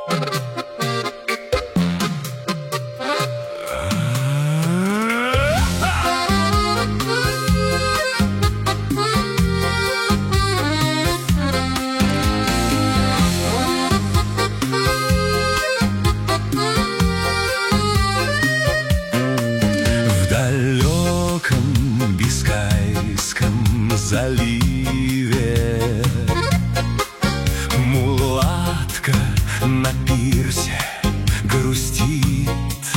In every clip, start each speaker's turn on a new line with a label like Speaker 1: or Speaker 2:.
Speaker 1: Бискайском заливе мулатка на пирсе грустит.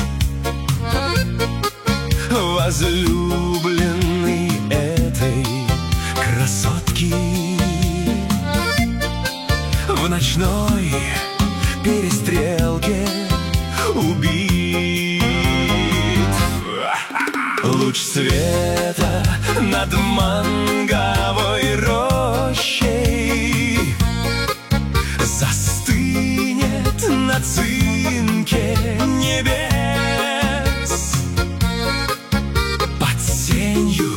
Speaker 1: Возлюбленный этой красотки в ночной перестрелке убит. Луч света над манговой рощей застынет на цинке небес под сенью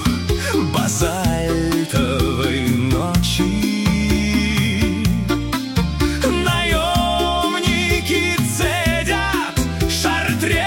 Speaker 1: базальтовой ночи. Наемники цедят шартрез.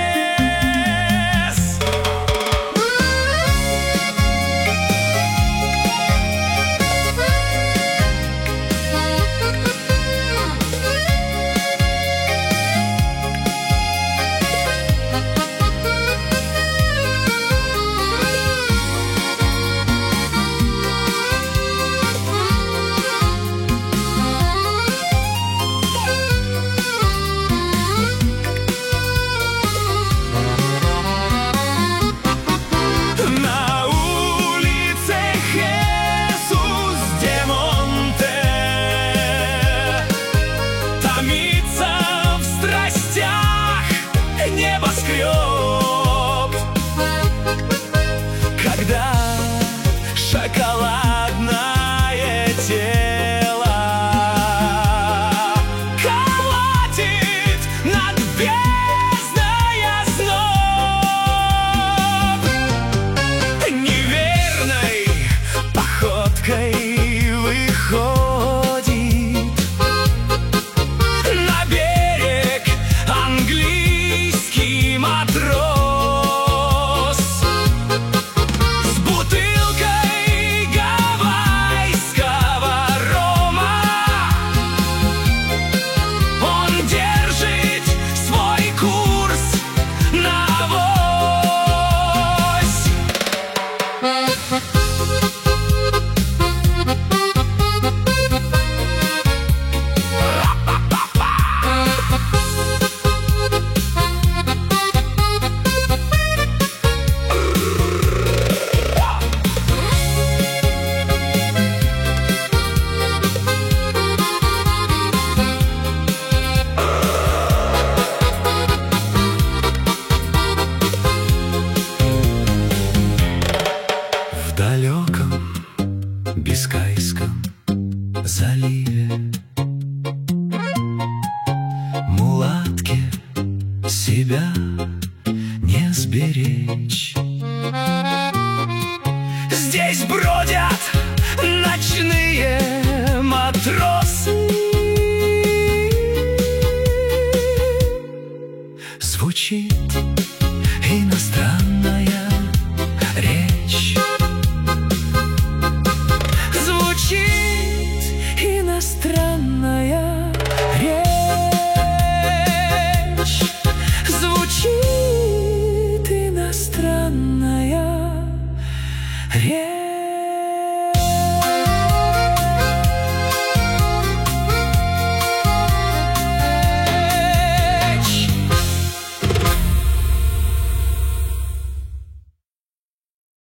Speaker 1: Когда шоколадное тело колотит над бездной озноб, неверной походкой выходит на берег английский матрос. В далеком Бискайском заливе мулатке себя не сберечь. Здесь бродят ночные матросы. Звучит